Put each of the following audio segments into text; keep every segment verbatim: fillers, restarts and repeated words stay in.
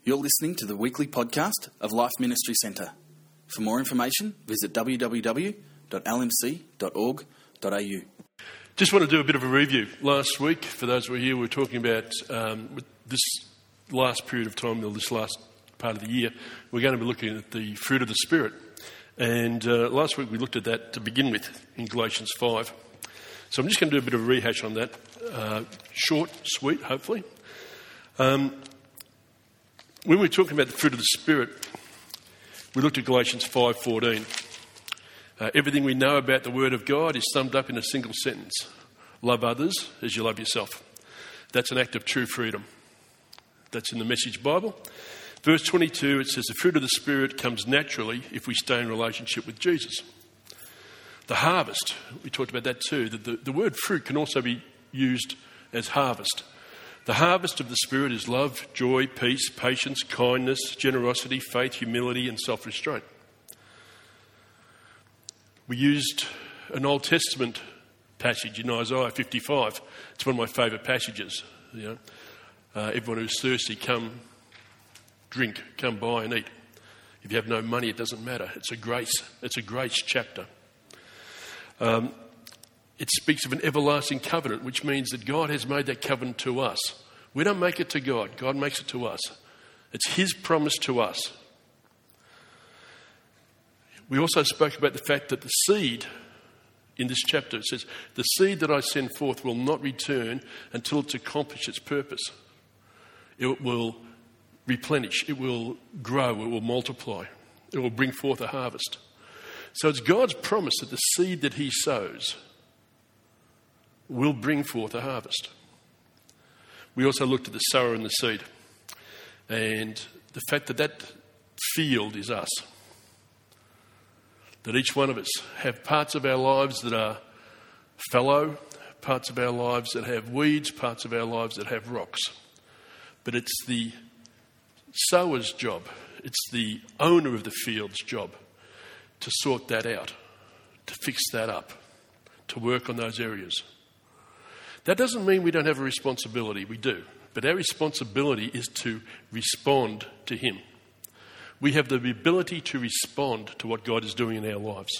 You're listening to the weekly podcast of Life Ministry Centre. For more information, visit w w w dot l m c dot org dot a u. Just want to do a bit of a review. Last week, for those who were here, we were talking about um, this last period of time, or this last part of the year, we're going to be looking at the fruit of the Spirit. And uh, last week we looked at that to begin with in Galatians five. So I'm just going to do a bit of a rehash on that. Uh, short, sweet, hopefully. Um, when we were talking about the fruit of the Spirit, we looked at Galatians five fourteen. Uh, everything we know about the Word of God is summed up in a single sentence. Love others as you love yourself. That's an act of true freedom. That's in the Message Bible. Verse twenty-two, it says, the fruit of the Spirit comes naturally if we stay in relationship with Jesus. The harvest, we talked about that too. The, the, the word fruit can also be used as harvest. The harvest of the Spirit is love, joy, peace, patience, kindness, generosity, faith, humility, and self-restraint. We used an Old Testament passage in Isaiah fifty-five. It's one of my favourite passages. You know, uh, everyone who's thirsty, come drink, come buy and eat. If you have no money, it doesn't matter. It's a grace. It's a grace chapter. Um, it speaks of an everlasting covenant, which means that God has made that covenant to us. We don't make it to God. God makes it to us. It's His promise to us. We also spoke about the fact that the seed in this chapter, it says, the seed that I send forth will not return until it's accomplished its purpose. It will replenish, it will grow, it will multiply, it will bring forth a harvest. So it's God's promise that the seed that He sows will bring forth a harvest. We also looked at the sower and the seed, and the fact that that field is us. That each one of us have parts of our lives that are fallow, parts of our lives that have weeds, parts of our lives that have rocks. But it's the sower's job, it's the owner of the field's job to sort that out, to fix that up, to work on those areas. That doesn't mean we don't have a responsibility, we do. But our responsibility is to respond to Him. We have the ability to respond to what God is doing in our lives.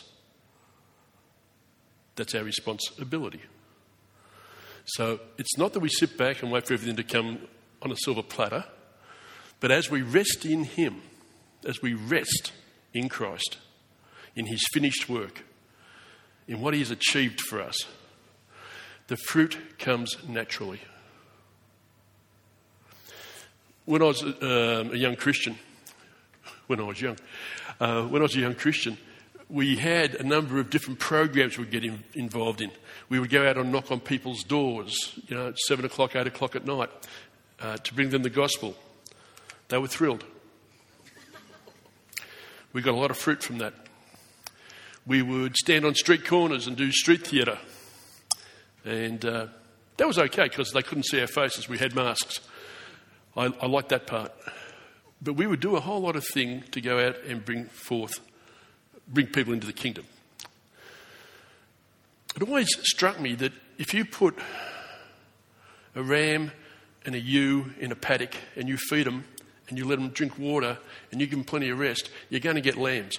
That's our responsibility. So it's not that we sit back and wait for everything to come on a silver platter, but as we rest in Him, as we rest in Christ, in His finished work, in what He has achieved for us, the fruit comes naturally. When I was uh, a young Christian, when I was young, uh, when I was a young Christian, we had a number of different programs we'd get in, involved in. We would go out and knock on people's doors, you know, at seven o'clock, eight o'clock at night, uh, to bring them the gospel. They were thrilled. We got a lot of fruit from that. We would stand on street corners and do street theatre. And uh, that was okay because they couldn't see our faces. We had masks. I, I liked that part. But we would do a whole lot of things to go out and bring forth, bring people into the kingdom. It always struck me that if you put a ram and a ewe in a paddock and you feed them and you let them drink water and you give them plenty of rest, you're going to get lambs.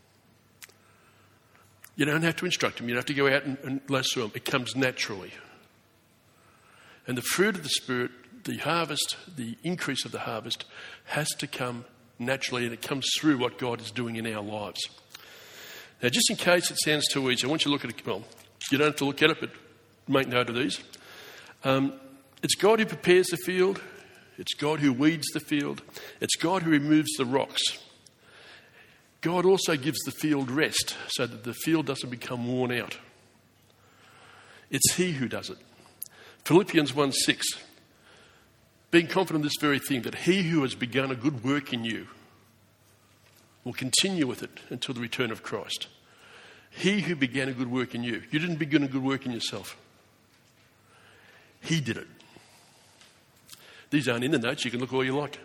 You don't have to instruct them. You don't have to go out and, and lasso them. It comes naturally. And the fruit of the Spirit, the harvest, the increase of the harvest has to come naturally, and it comes through what God is doing in our lives. Now, just in case it sounds too easy, I want you to look at it. Well, you don't have to look at it, but make note of these. Um, it's God who prepares the field. It's God who weeds the field. It's God who removes the rocks. God also gives the field rest so that the field doesn't become worn out. It's He who does it. Philippians one six. Being confident of this very thing, that He who has begun a good work in you will continue with it until the return of Christ. He who began a good work in you. You didn't begin a good work in yourself. He did it. These aren't in the notes. You can look all you like.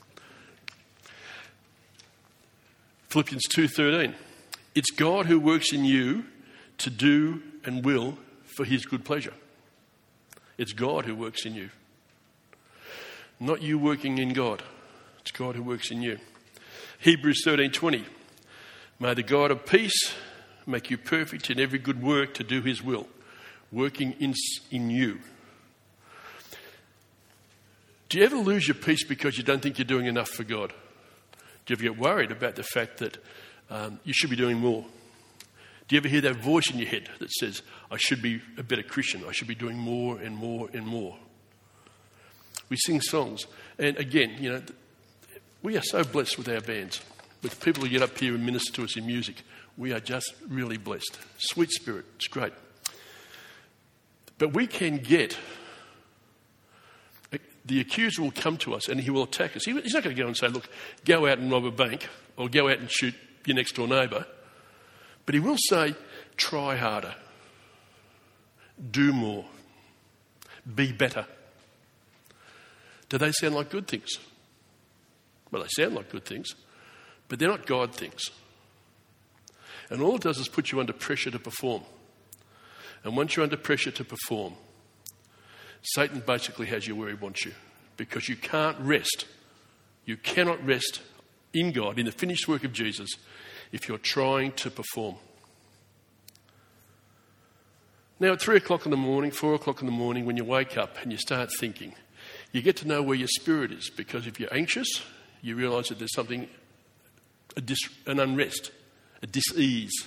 Philippians two thirteen. It's God who works in you to do and will for His good pleasure. It's God who works in you. Not you working in God. It's It's God who works in you. Hebrews thirteen twenty. May the God of peace make you perfect in every good work to do his will, working in, in you. Do you ever lose your peace because you don't think you're doing enough for God? Do you ever get worried about the fact that um, you should be doing more? Do you ever hear that voice in your head that says, I should be a better Christian, I should be doing more and more and more? We sing songs, and again, you know, we are so blessed with our bands, with the people who get up here and minister to us in music. We are just really blessed. Sweet spirit, it's great. But we can get... The accuser will come to us and he will attack us. He, he's not going to go and say, look, go out and rob a bank or go out and shoot your next door neighbour. But he will say, try harder, do more, be better. Do they sound like good things? Well, they sound like good things, but they're not God things. And all it does is put you under pressure to perform. And once you're under pressure to perform, Satan basically has you where he wants you, because you can't rest. You cannot rest in God, in the finished work of Jesus, if you're trying to perform. Now, at three o'clock in the morning, four o'clock in the morning, when you wake up and you start thinking, you get to know where your spirit is, because if you're anxious, you realise that there's something, a dis, an unrest, a dis-ease.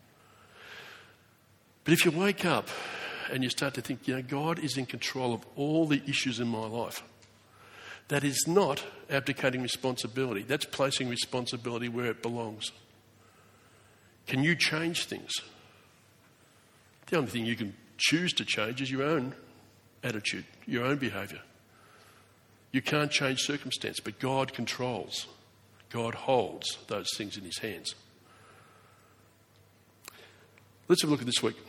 But if you wake up and you start to think, you know, God is in control of all the issues in my life, that is not abdicating responsibility. That's placing responsibility where it belongs. Can you change things? The only thing you can choose to change is your own attitude, your own behaviour. You can't change circumstance, but God controls. God holds those things in his hands. Let's have a look at this week.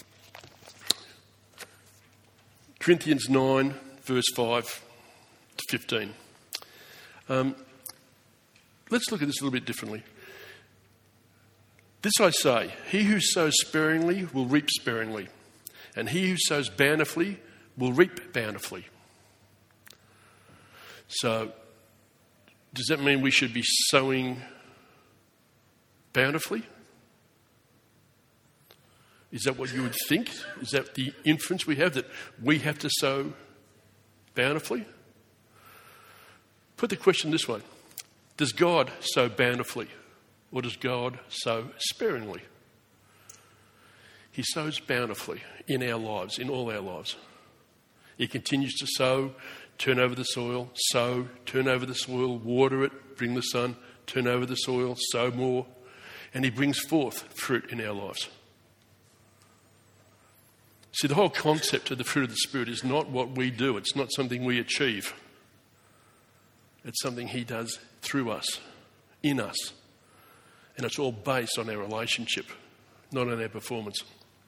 Corinthians nine, verse five to fifteen. Um, let's look at this a little bit differently. This I say, he who sows sparingly will reap sparingly, and he who sows bountifully will reap bountifully. So, does that mean we should be sowing bountifully? Is that what you would think? Is that the inference we have, that we have to sow bountifully? Put the question this way. Does God sow bountifully, or does God sow sparingly? He sows bountifully in our lives, in all our lives. He continues to sow, turn over the soil, sow, turn over the soil, water it, bring the sun, turn over the soil, sow more, and he brings forth fruit in our lives. See, the whole concept of the fruit of the Spirit is not what we do. It's not something we achieve. It's something he does through us, in us. And it's all based on our relationship, not on our performance.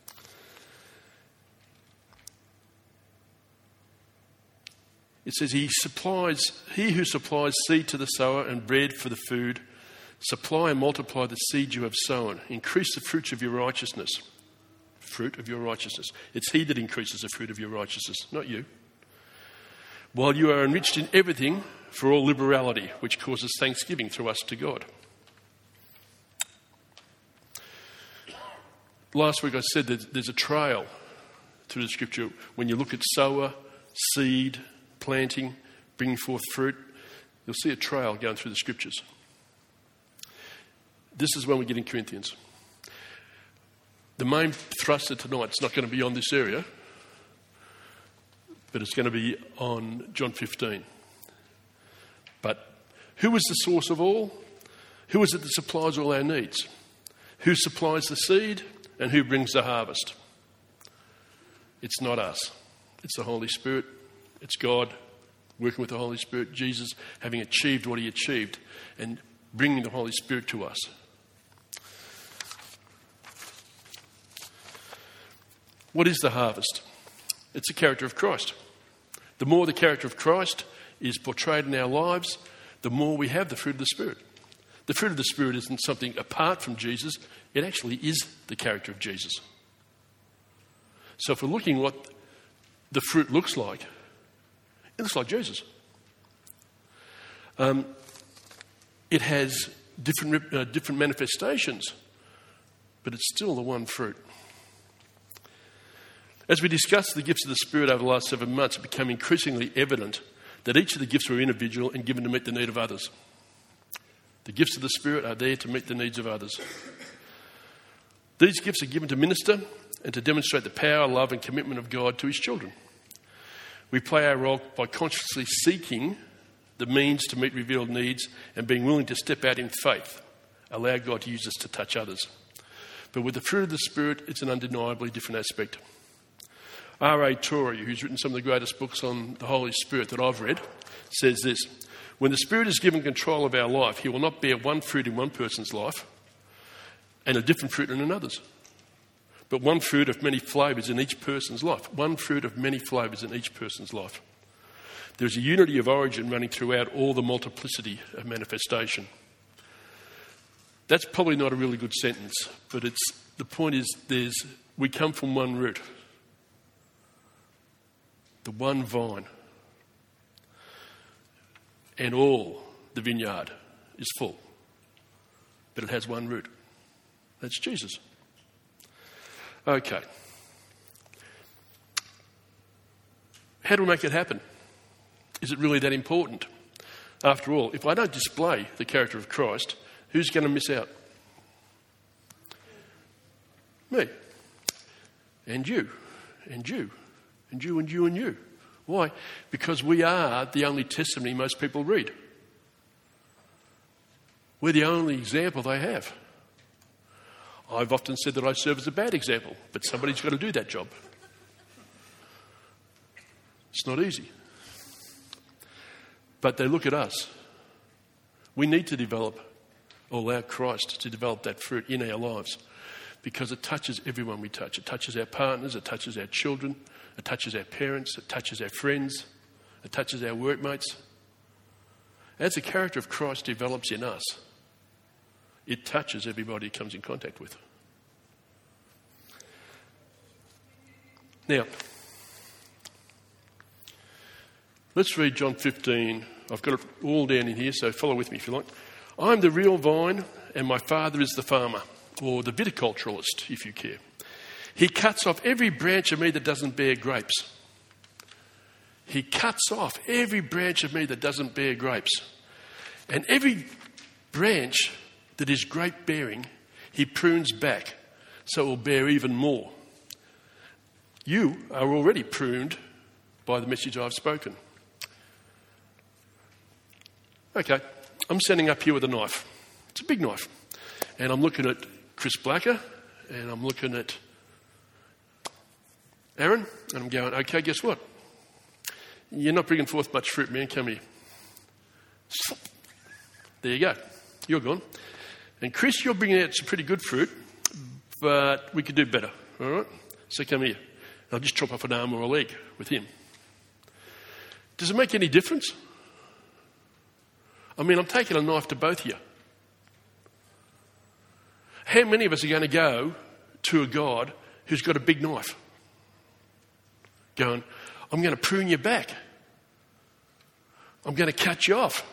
It says, he supplies, he who supplies seed to the sower and bread for the food, supply and multiply the seed you have sown. Increase the fruits of your righteousness. Fruit of your righteousness. It's he that increases the fruit of your righteousness, not you. While you are enriched in everything for all liberality, which causes thanksgiving through us to God. Last week I said that there's a trail through the scripture. When you look at sower, seed, planting, bringing forth fruit, you'll see a trail going through the scriptures. This is when we get in Corinthians. The main thrust of tonight is not going to be on this area, but it's going to be on John fifteen. But who is the source of all? Who is it that supplies all our needs? Who supplies the seed and who brings the harvest? It's not us. It's the Holy Spirit. It's God working with the Holy Spirit. Jesus having achieved what he achieved and bringing the Holy Spirit to us. What is the harvest? It's the character of Christ. The more the character of Christ is portrayed in our lives, the more we have the fruit of the Spirit. The fruit of the Spirit isn't something apart from Jesus. It actually is the character of Jesus. So if we're looking at what the fruit looks like, it looks like Jesus. Um, it has different, uh, different manifestations, but it's still the one fruit. As we discussed the gifts of the Spirit over the last seven months, it became increasingly evident that each of the gifts were individual and given to meet the need of others. The gifts of the Spirit are there to meet the needs of others. These gifts are given to minister and to demonstrate the power, love and commitment of God to his children. We play our role by consciously seeking the means to meet revealed needs and being willing to step out in faith, allow God to use us to touch others. But with the fruit of the Spirit, it's an undeniably different aspect. R A Torrey, who's written some of the greatest books on the Holy Spirit that I've read, says this: when the Spirit is given control of our life, he will not bear one fruit in one person's life and a different fruit in another's, but one fruit of many flavours in each person's life. One fruit of many flavours in each person's life. There's a unity of origin running throughout all the multiplicity of manifestation. That's probably not a really good sentence, but it's the point is there's we come from one root, the one vine, and all the vineyard is full, but it has one root. That's Jesus. Okay. How do we make it happen? Is it really that important? After all, if I don't display the character of Christ, who's going to miss out? Me. And you. And you. And you and you and you. Why? Because we are the only testimony most people read. We're the only example they have. I've often said that I serve as a bad example, but somebody's got to do that job. It's not easy. But they look at us. We need to develop, or allow Christ to develop that fruit in our lives, because it touches everyone we touch. It touches our partners, it touches our children, it touches our parents, it touches our friends, it touches our workmates. As the character of Christ develops in us, it touches everybody it comes in contact with. Now, let's read John fifteen. I've got it all down in here, so follow with me if you like. I'm the real vine and my Father is the farmer, or the viticulturalist, if you care. He cuts off every branch of me that doesn't bear grapes. He cuts off every branch of me that doesn't bear grapes. And every branch that is grape bearing, he prunes back so it will bear even more. You are already pruned by the message I've spoken. Okay, I'm standing up here with a knife. It's a big knife. And I'm looking at Chris Blacker and I'm looking at Aaron and I'm going, okay, guess what? You're not bringing forth much fruit, man. Come here. There you go. You're gone. And Chris, you're bringing out some pretty good fruit, but we could do better. All right? So come here. I'll just chop off an arm or a leg with him. Does it make any difference? I mean, I'm taking a knife to both of you. How many of us are going to go to a God who's got a big knife? Going, I'm going to prune you back. I'm going to cut you off.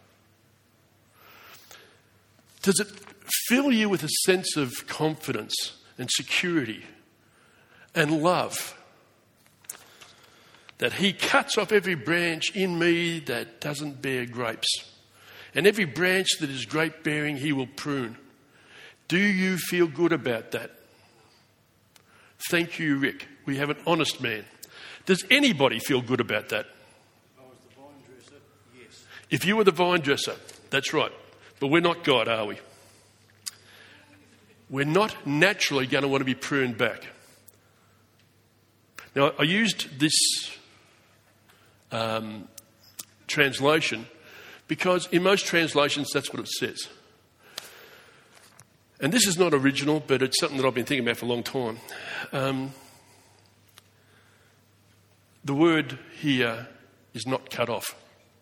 Does it fill you with a sense of confidence and security and love that he cuts off every branch in me that doesn't bear grapes, and every branch that is grape bearing he will prune? Do you feel good about that? Thank you, Rick. We have an honest man. Does anybody feel good about that? If I was the vine dresser, yes. If you were the vine dresser, that's right. But we're not God, are we? We're not naturally going to want to be pruned back. Now, I used this um, translation because in most translations that's what it says. And this is not original, but it's something that I've been thinking about for a long time. Um, the word here is not cut off.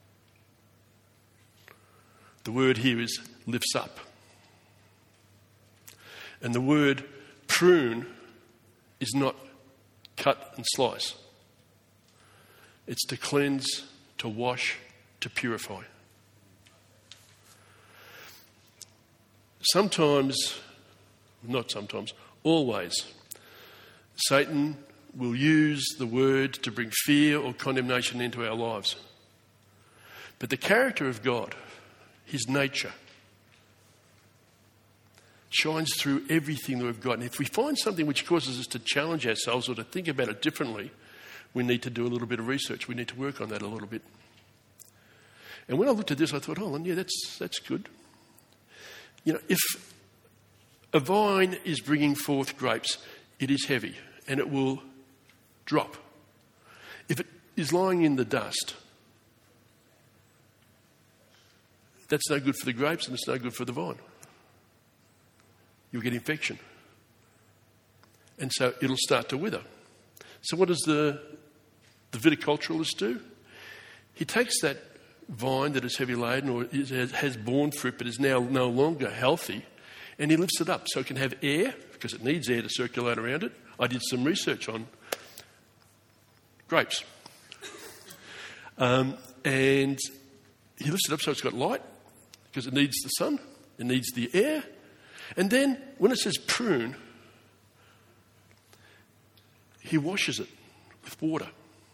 The word here is lifts up. And the word prune is not cut and slice. It's to cleanse, to wash, to purify. sometimes, not sometimes, always, Satan will use the word to bring fear or condemnation into our lives. But the character of God, his nature, shines through everything that we've got. And if we find something which causes us to challenge ourselves or to think about it differently, we need to do a little bit of research. We need to work on that a little bit. And when I looked at this, I thought, oh, yeah, that's that's good. You know, if a vine is bringing forth grapes, it is heavy and it will drop. If it is lying in the dust, that's no good for the grapes and it's no good for the vine. You'll get infection. And so it'll start to wither. So what does the, the viticulturalist do? He takes that vine that is heavy laden or is, has, has borne fruit but is now no longer healthy, and he lifts it up so it can have air, because it needs air to circulate around it. I did some research on grapes. Um, and he lifts it up so it's got light, because it needs the sun, it needs the air. And then, when it says prune, he washes it with water.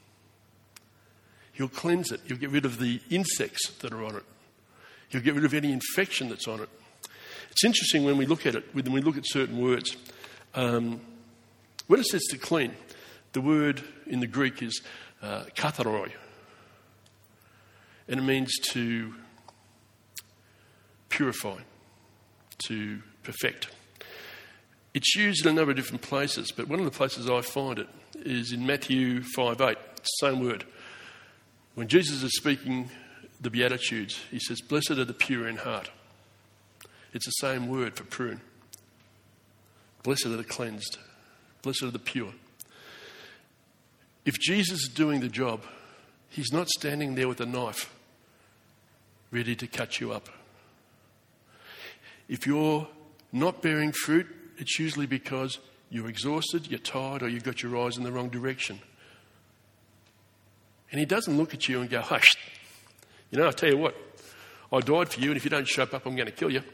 He'll cleanse it. He'll get rid of the insects that are on it. He'll get rid of any infection that's on it. It's interesting when we look at it, when we look at certain words. Um, when it says to clean, the word in the Greek is uh, katharoi. And it means to purify, to perfect. It's used in a number of different places, but one of the places I find it is in Matthew five eight. It's the same word. When Jesus is speaking the Beatitudes, he says, "Blessed are the pure in heart." It's the same word for prune. Blessed are the cleansed. Blessed are the pure. If Jesus is doing the job, he's not standing there with a knife ready to cut you up. If you're not bearing fruit, it's usually because you're exhausted, you're tired, or you've got your eyes in the wrong direction. And he doesn't look at you and go, hush, you know, I'll tell you what, I died for you, and if you don't show up, I'm going to kill you.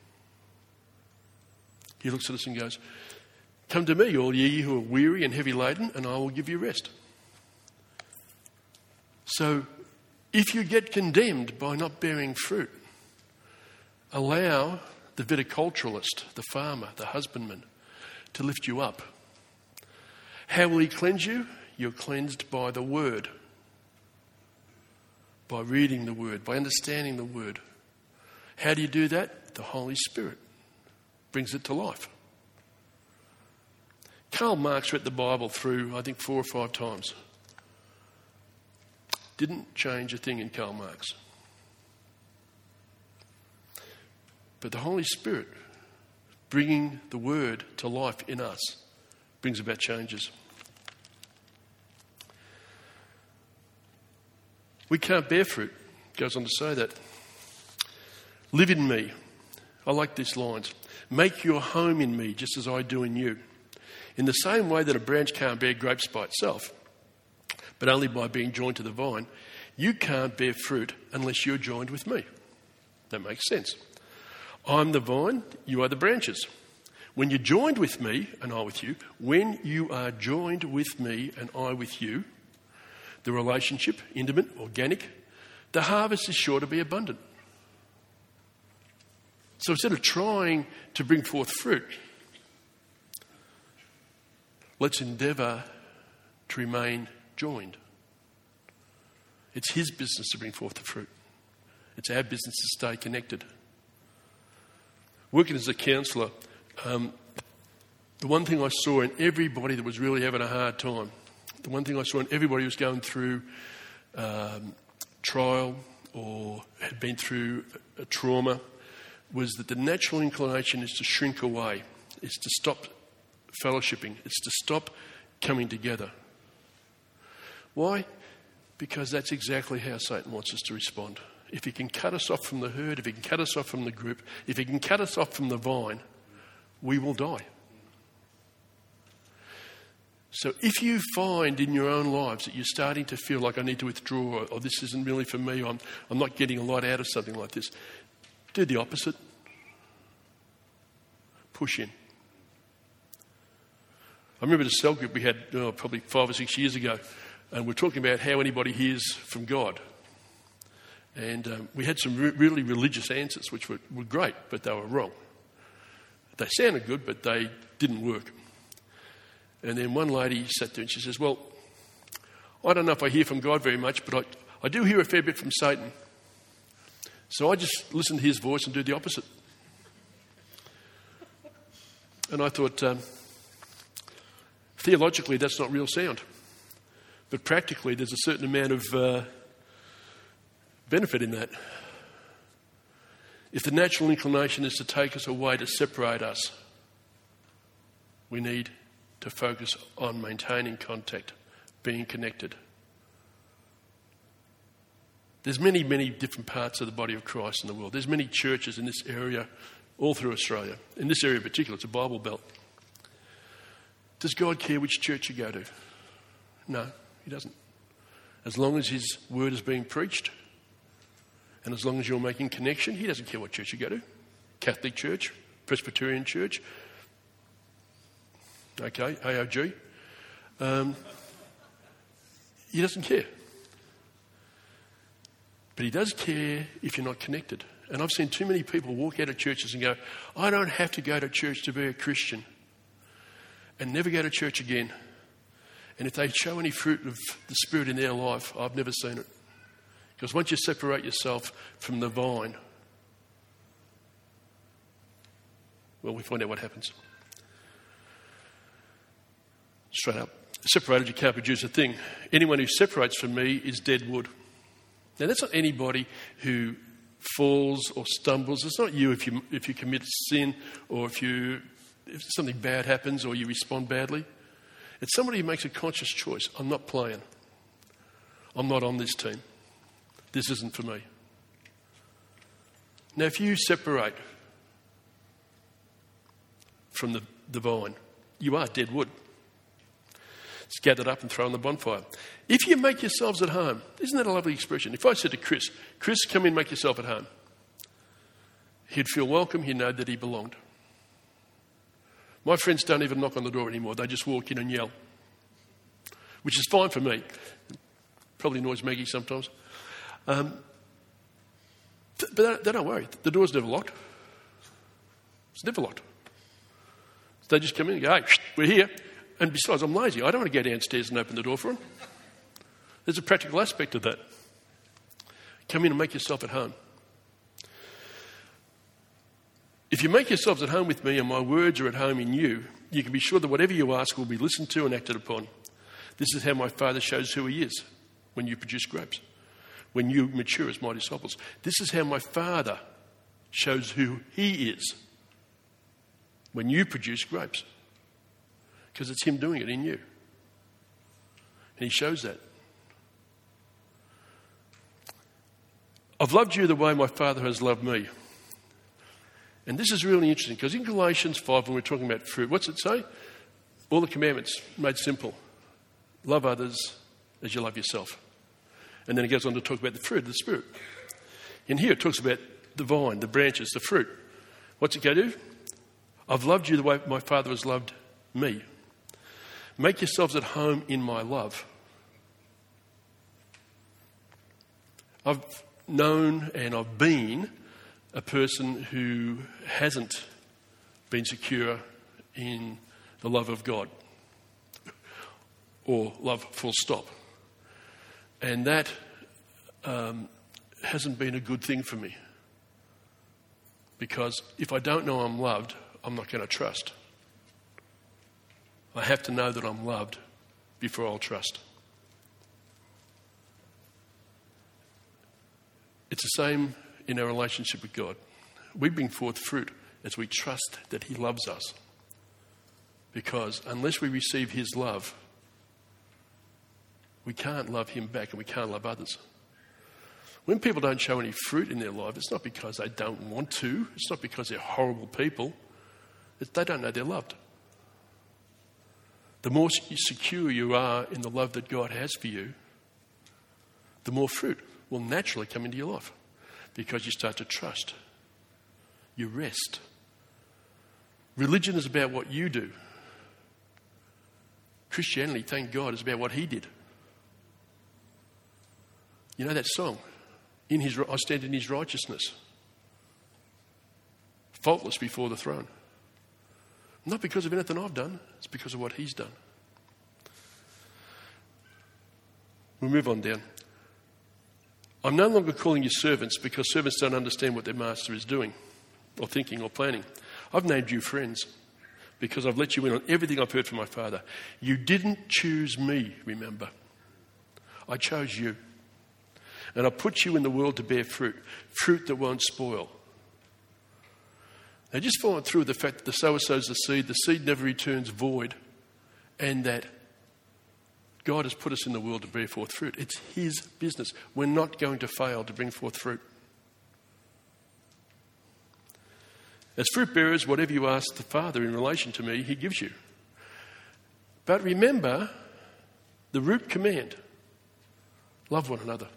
He looks at us and goes, come to me, all ye who are weary and heavy laden, and I will give you rest. So, if you get condemned by not bearing fruit, allow the viticulturalist, the farmer, the husbandman, to lift you up. How will he cleanse you? You're cleansed by the word, by reading the word, by understanding the word. How do you do that? The Holy Spirit brings it to life. Karl Marx read the Bible through, I think, four or five times. Didn't change a thing in Karl Marx. But the Holy Spirit, bringing the word to life in us, brings about changes. We can't bear fruit. Goes on to say that. Live in me. I like these lines. Make your home in me, just as I do in you. In the same way that a branch can't bear grapes by itself, but only by being joined to the vine, you can't bear fruit unless you're joined with me. That makes sense. I'm the vine, you are the branches. When you're joined with me and I with you, when you are joined with me and I with you, the relationship, intimate, organic, the harvest is sure to be abundant. So instead of trying to bring forth fruit, let's endeavour to remain joined. It's his business to bring forth the fruit. It's our business to stay connected. Working as a counsellor, um, the one thing I saw in everybody that was really having a hard time, the one thing I saw in everybody who was going through um, trial or had been through a trauma, was that the natural inclination is to shrink away, is to stop fellowshipping, it's to stop coming together. Why? Because that's exactly how Satan wants us to respond. If he can cut us off from the herd, if he can cut us off from the group, if he can cut us off from the vine, we will die. So if you find in your own lives that you're starting to feel like I need to withdraw, or this isn't really for me, I'm, I'm not getting a lot out of something like this, do the opposite. push in. I remember the cell group we had oh, probably five or six years ago, and we're talking about how anybody hears from God. And um, we had some re- really religious answers, which were, were great, but they were wrong. They sounded good, but they didn't work. And then one lady sat there and she says, well, I don't know if I hear from God very much, but I, I do hear a fair bit from Satan. So I just listen to his voice and do the opposite. And I thought, um, theologically, that's not real sound. But practically, there's a certain amount of uh, benefit in that. If the natural inclination is to take us away, to separate us, we need to focus on maintaining contact, being connected. There's many, many different parts of the body of Christ in the world. There's many churches in this area, all through Australia. In this area in particular, it's a Bible belt. Does God care which church you go to? No, he doesn't. As long as his word is being preached, and as long as you're making connection, he doesn't care what church you go to. Catholic Church, Presbyterian Church, okay, A O G. Um, he doesn't care. But he does care if you're not connected. And I've seen too many people walk out of churches and go, I don't have to go to church to be a Christian, and never go to church again. And if they show any fruit of the Spirit in their life, I've never seen it. Because once you separate yourself from the vine, well, we find out what happens. Straight up. Separated, you can't produce a thing. Anyone who separates from me is dead wood. Now, that's not anybody who falls or stumbles. It's not you if you if you commit sin, or if you if something bad happens or you respond badly. It's somebody who makes a conscious choice. I'm not playing. I'm not on this team. This isn't for me. Now, if you separate from the, the vine, you are dead wood. It's gathered up and thrown on the bonfire. If you make yourselves at home, isn't that a lovely expression? If I said to Chris, Chris, come in, make yourself at home, he'd feel welcome, he'd know that he belonged. My friends don't even knock on the door anymore. They just walk in and yell, which is fine for me. Probably annoys Maggie sometimes. Um, th- but they, they don't worry. The door's never locked. It's never locked. So they just come in and go, hey, we're here. And besides, I'm lazy. I don't want to go downstairs and open the door for them. There's a practical aspect of that. Come in and make yourself at home. If you make yourselves at home with me and my words are at home in you, you can be sure that whatever you ask will be listened to and acted upon. This is how my Father shows who he is when you produce grapes, when you mature as my disciples. This is how my Father shows who he is when you produce grapes. Because it's him doing it in you. And he shows that. I've loved you the way my Father has loved me. And this is really interesting, because in Galatians five, when we're talking about fruit, what's it say? All the commandments made simple. Love others as you love yourself. And then it goes on to talk about the fruit of the Spirit. And here it talks about the vine, the branches, the fruit. What's it go do? I've loved you the way my Father has loved me. Make yourselves at home in my love. I've known and I've been a person who hasn't been secure in the love of God, or love full stop. And that um, hasn't been a good thing for me, because if I don't know I'm loved, I'm not going to trust. I have to know that I'm loved before I'll trust. It's the same in our relationship with God. We bring forth fruit as we trust that he loves us. Because unless we receive his love, we can't love him back and we can't love others. When people don't show any fruit in their life, it's not because they don't want to. It's not because they're horrible people. It's they don't know they're loved. The more secure you are in the love that God has for you, the more fruit will naturally come into your life, because you start to trust. You rest. Religion is about what you do. Christianity, thank God, is about what he did. You know that song? In his, I stand in his righteousness, faultless before the throne. Not because of anything I've done, it's because of what he's done. We'll move on down. I'm no longer calling you servants because servants don't understand what their master is doing or thinking or planning. I've named you friends because I've let you in on everything I've heard from my Father. You didn't choose me, remember. I chose you. And I put you in the world to bear fruit, fruit that won't spoil. Now just following through the fact that the sower sows the seed, the seed never returns void, and that God has put us in the world to bear forth fruit. It's his business. We're not going to fail to bring forth fruit. As fruit bearers, whatever you ask the Father in relation to me, he gives you. But remember the root command: love one another.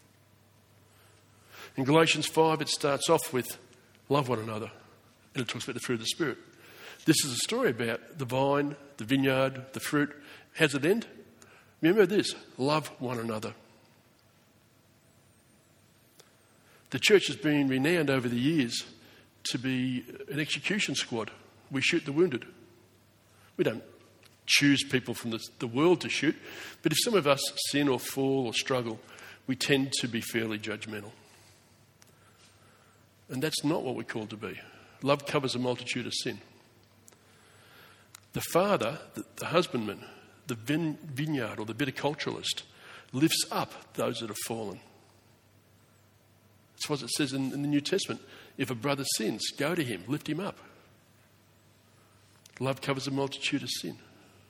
In Galatians five, it starts off with love one another. And it talks about the fruit of the Spirit. This is a story about the vine, the vineyard, the fruit. How's it end? Remember this: love one another. The church has been renowned over the years to be an execution squad. We shoot the wounded. We don't choose people from the, the world to shoot, but if some of us sin or fall or struggle, we tend to be fairly judgmental. And that's not what we're called to be. Love covers a multitude of sin. The father, the, the husbandman, the vine, vineyard or the viticulturalist lifts up those that have fallen. That's what it says in, in the New Testament. If a brother sins, go to him, lift him up. Love covers a multitude of sin.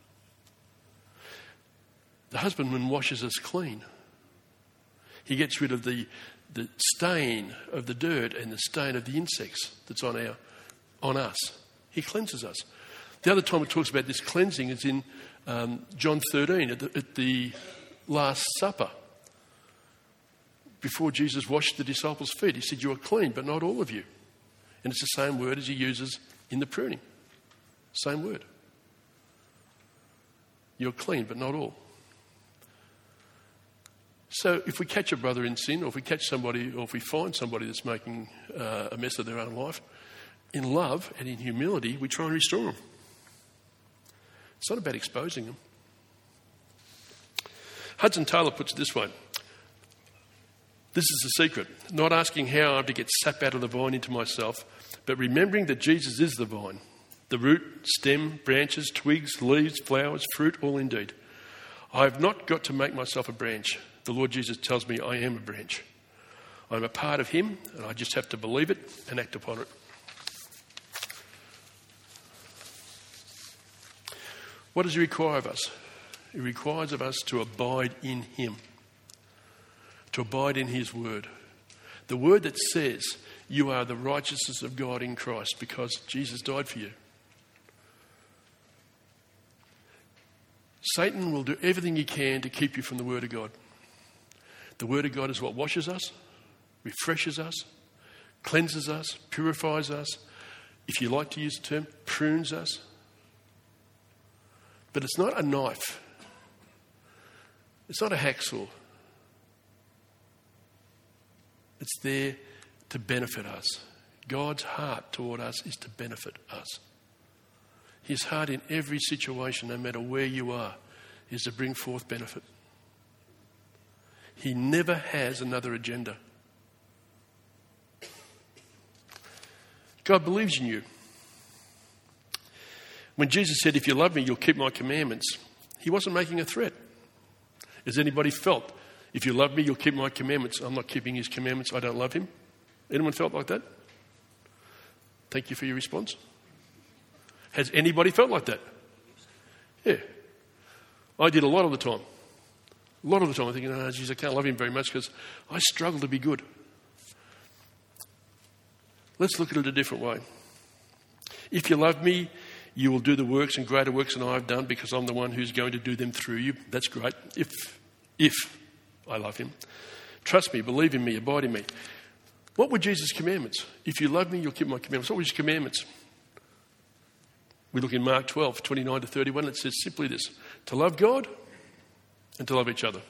The husbandman washes us clean. He gets rid of the, the stain of the dirt and the stain of the insects that's on our on us. He cleanses us. The other time it talks about this cleansing is in um, John thirteen at the, at the Last Supper. Before Jesus washed the disciples' feet, he said, "You are clean, but not all of you." And it's the same word as he uses in the pruning. Same word. You're clean, but not all. So if we catch a brother in sin, or if we catch somebody, or if we find somebody that's making uh, a mess of their own life, in love and in humility, we try and restore them. It's not about exposing them. Hudson Taylor puts it this way: this is the secret, not asking how I'm to get sap out of the vine into myself, but remembering that Jesus is the vine, the root, stem, branches, twigs, leaves, flowers, fruit, all indeed. I have not got to make myself a branch. The Lord Jesus tells me I am a branch. I'm a part of him, and I just have to believe it and act upon it. What does he require of us? He requires of us to abide in him, to abide in his word. The word that says you are the righteousness of God in Christ because Jesus died for you. Satan will do everything he can to keep you from the word of God. The word of God is what washes us, refreshes us, cleanses us, purifies us. If you like to use the term, prunes us. But it's not a knife. It's not a hacksaw. It's there to benefit us. God's heart toward us is to benefit us. His heart in every situation, no matter where you are, is to bring forth benefit. He never has another agenda. God believes in you. When Jesus said, "If you love me, you'll keep my commandments," he wasn't making a threat. Has anybody felt, "If you love me, you'll keep my commandments"? I'm not keeping his commandments, I don't love him. Anyone felt like that? Thank you for your response. Has anybody felt like that? Yeah. I did a lot of the time. A lot of the time I'm thinking, "Oh, geez, I can't love him very much because I struggle to be good." Let's look at it a different way. If you love me, you will do the works and greater works than I have done because I'm the one who's going to do them through you. That's great. If, if I love him. Trust me, believe in me, abide in me. What were Jesus' commandments? If you love me, you'll keep my commandments. What were his commandments? We look in Mark twelve, twenty-nine to thirty-one, it says simply this: to love God and to love each other.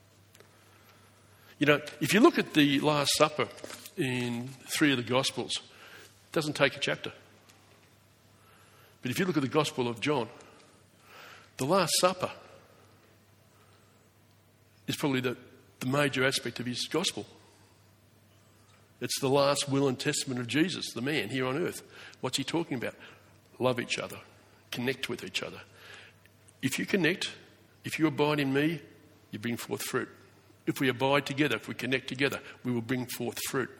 You know, if you look at the Last Supper in three of the Gospels, it doesn't take a chapter. But if you look at the Gospel of John, the Last Supper is probably the, the major aspect of his gospel. It's the last will and testament of Jesus, the man here on earth. What's he talking about? Love each other. Connect with each other. If you connect, if you abide in me, you bring forth fruit. If we abide together, if we connect together, we will bring forth fruit.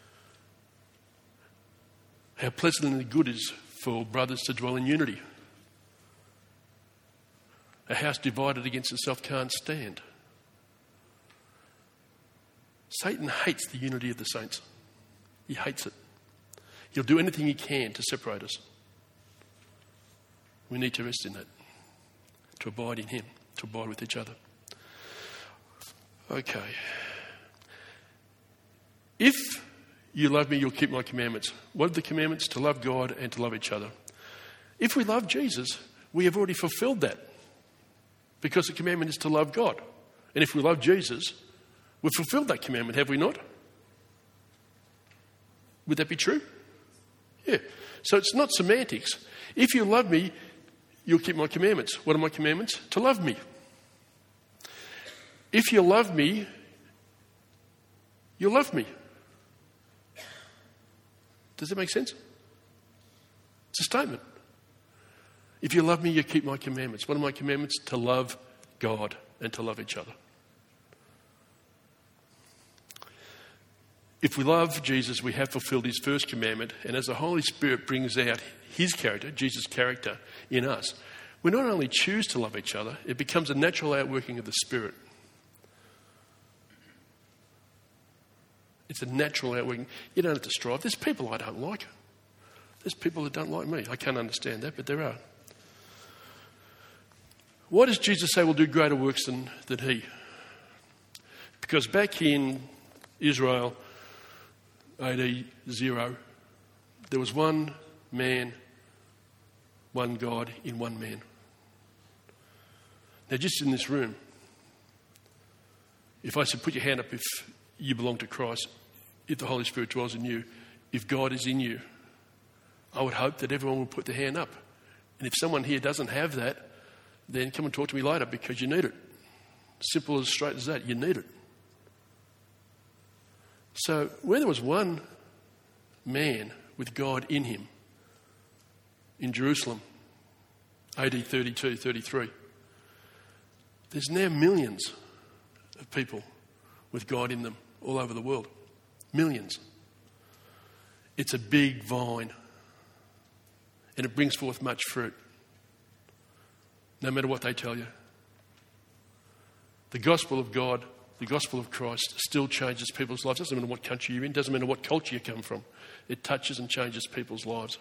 How pleasantly good is for brothers to dwell in unity. A house divided against itself can't stand. Satan hates the unity of the saints. He hates it. He'll do anything he can to separate us. We need to rest in that, to abide in him, to abide with each other. Okay. If you love me, you'll keep my commandments. What are the commandments? To love God and to love each other. If we love Jesus, we have already fulfilled that, because the commandment is to love God. And if we love Jesus, we've fulfilled that commandment, have we not? Would that be true? Yeah. So it's not semantics. If you love me, you'll keep my commandments. What are my commandments? To love me. If you love me, you'll love me. Does that make sense? It's a statement. If you love me, you keep my commandments. What are my commandments? To love God and to love each other. If we love Jesus, we have fulfilled his first commandment, and as the Holy Spirit brings out his character, Jesus' character, in us, we not only choose to love each other, it becomes a natural outworking of the Spirit. It's a natural outworking. You don't have to strive. There's people I don't like. There's people that don't like me. I can't understand that, but there are. Why does Jesus say we'll do greater works than, than he? Because back in Israel, A D zero, there was one man, one God in one man. Now, just in this room, if I said, put your hand up if you belong to Christ, if the Holy Spirit dwells in you, if God is in you, I would hope that everyone will put their hand up. And if someone here doesn't have that, then come and talk to me later, because you need it. Simple as straight as that, you need it. So where there was one man with God in him in Jerusalem, A D thirty-two, thirty-three, there's now millions of people with God in them all over the world. Millions. It's a big vine, and it brings forth much fruit, no matter what they tell you. The gospel of God, the gospel of Christ, still changes people's lives. Doesn't matter what country you're in, doesn't matter what culture you come from. It touches and changes people's lives.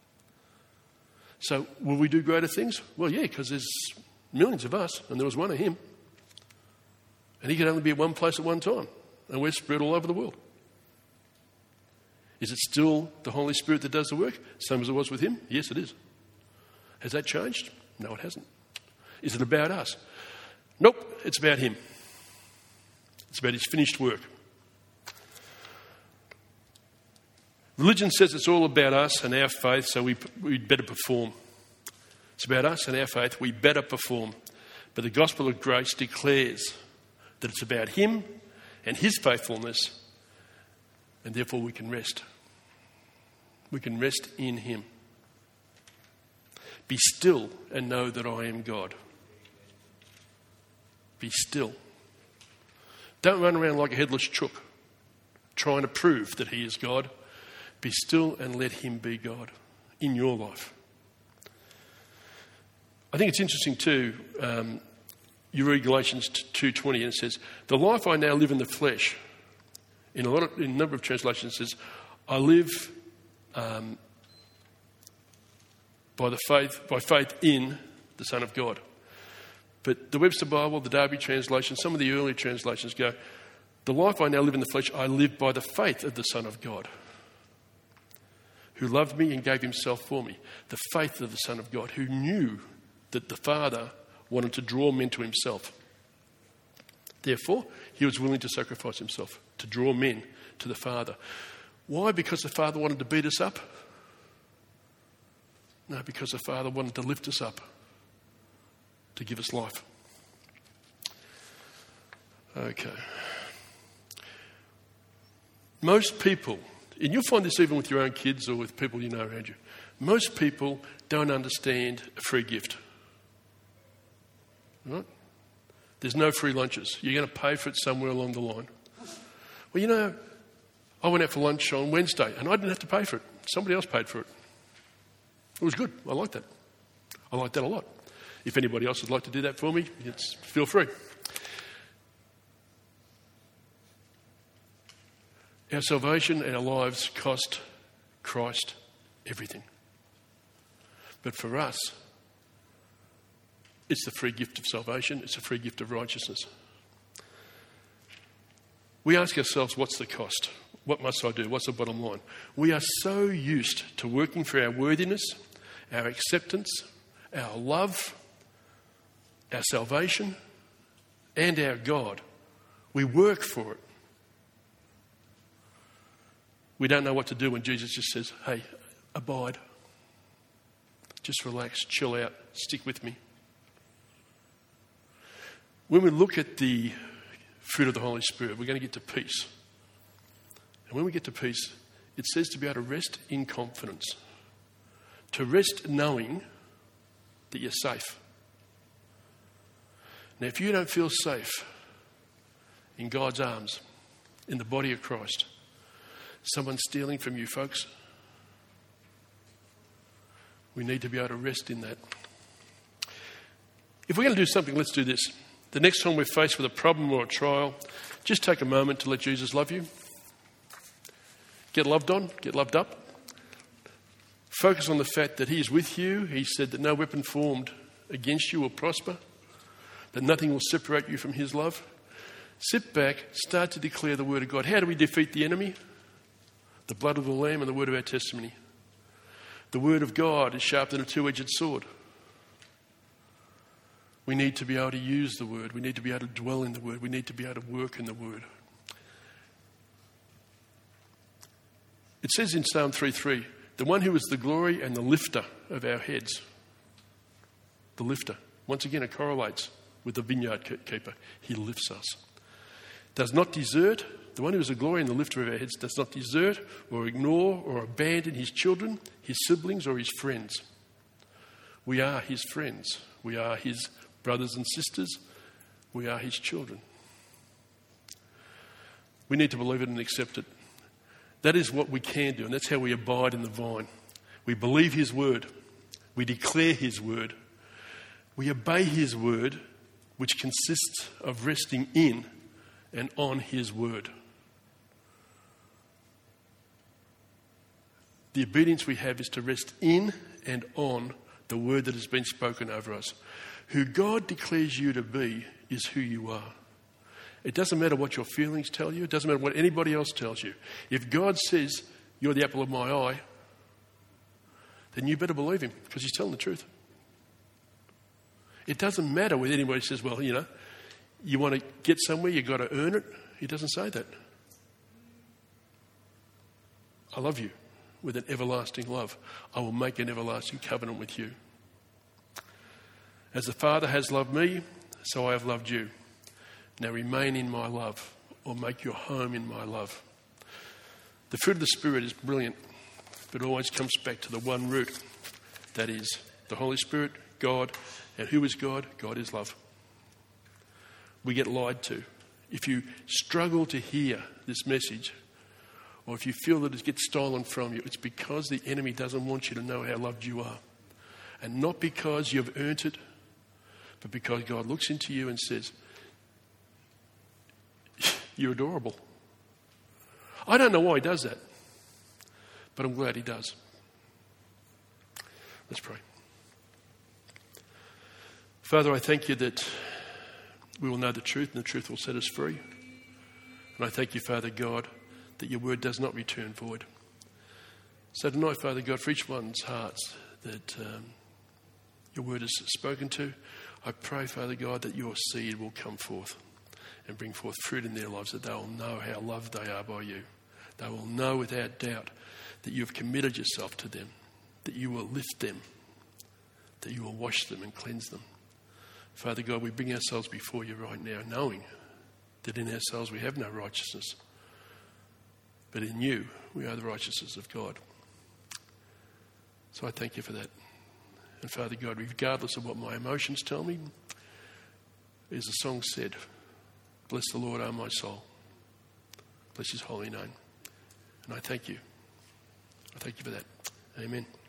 So, will we do greater things? Well, yeah, because there's millions of us, and there was one of him. And he could only be at one place at one time, and we're spread all over the world. Is it still the Holy Spirit that does the work? Same as it was with him? Yes, it is. Has that changed? No, it hasn't. Is it about us? Nope, it's about him. It's about his finished work. Religion says it's all about us and our faith, so we, we'd better perform. It's about us and our faith, we better perform. But the gospel of grace declares that it's about him and his faithfulness, and therefore we can rest. We can rest in him. Be still and know that I am God. Be still. Don't run around like a headless chook, trying to prove that he is God. Be still and let him be God in your life. I think it's interesting too, um, you read Galatians two twenty and it says, the life I now live in the flesh, in a lot of, in a number of translations it says, I live um, by the faith, by faith in the Son of God. But the Webster Bible, the Darby translation, some of the earlier translations go, the life I now live in the flesh, I live by the faith of the Son of God, who loved me and gave himself for me. The faith of the Son of God, who knew that the Father wanted to draw men to himself. Therefore, he was willing to sacrifice himself to draw men to the Father. Why? Because the Father wanted to beat us up? No, because the Father wanted to lift us up, to give us life. Okay. Most people, and you'll find this even with your own kids or with people you know around you, most people don't understand a free gift. Right? There's no free lunches. You're going to pay for it somewhere along the line. Well, you know, I went out for lunch on Wednesday and I didn't have to pay for it. Somebody else paid for it. It was good. I like that. I like that a lot. If anybody else would like to do that for me, it's, feel free. Our salvation and our lives cost Christ everything. But for us, it's the free gift of salvation. It's a free gift of righteousness. We ask ourselves, what's the cost? What must I do? What's the bottom line? We are so used to working for our worthiness, our acceptance, our love, our salvation, and our God. We work for it. We don't know what to do when Jesus just says, hey, abide. Just relax, chill out, stick with me. When we look at the fruit of the Holy Spirit, we're going to get to peace. And when we get to peace, it says to be able to rest in confidence. To rest knowing that you're safe. Now, if you don't feel safe in God's arms, in the body of Christ, someone's stealing from you, folks. We need to be able to rest in that. If we're going to do something, let's do this. The next time we're faced with a problem or a trial, just take a moment to let Jesus love you. Get loved on, get loved up. Focus on the fact that he is with you. He said that no weapon formed against you will prosper, that nothing will separate you from his love. Sit back, start to declare the word of God. How do we defeat the enemy? The blood of the Lamb and the word of our testimony. The word of God is sharper than a two-edged sword. We need to be able to use the word. We need to be able to dwell in the word. We need to be able to work in the word. It says in Psalm three three, the one who is the glory and the lifter of our heads. The lifter. Once again, it correlates with the vineyard keeper. He lifts us. Does not desert. The one who is the glory and the lifter of our heads does not desert or ignore or abandon his children, his siblings or his friends. We are his friends. We are his brothers and sisters. We are his children. We need to believe it and accept it. That is what we can do, and that's how we abide in the vine. We believe his word. We declare his word. We obey his word, which consists of resting in and on his word. The obedience we have is to rest in and on the word that has been spoken over us. Who God declares you to be is who you are. It doesn't matter what your feelings tell you. It doesn't matter what anybody else tells you. If God says you're the apple of my eye, then you better believe him because he's telling the truth. It doesn't matter whether anybody says, well, you know, you want to get somewhere, you've got to earn it. He doesn't say that. I love you with an everlasting love. I will make an everlasting covenant with you. As the Father has loved me, so I have loved you. Now remain in my love, or make your home in my love. The fruit of the Spirit is brilliant, but always comes back to the one root. That is the Holy Spirit, God. And who is God? God is love. We get lied to. If you struggle to hear this message, or if you feel that it gets stolen from you, it's because the enemy doesn't want you to know how loved you are. And not because you've earned it, but because God looks into you and says, you're adorable. I don't know why he does that, but I'm glad he does. Let's pray. Father, I thank you that we will know the truth and the truth will set us free. And I thank you, Father God, that your word does not return void. So tonight, Father God, for each one's hearts that um, your word is spoken to, I pray, Father God, that your seed will come forth and bring forth fruit in their lives, that they will know how loved they are by you. They will know without doubt that you have committed yourself to them, that you will lift them, that you will wash them and cleanse them. Father God, we bring ourselves before you right now, knowing that in ourselves we have no righteousness, but in you we are the righteousness of God. So I thank you for that. And Father God, regardless of what my emotions tell me, as the song said, bless the Lord, O my soul. Bless his holy name. And I thank you. I thank you for that. Amen.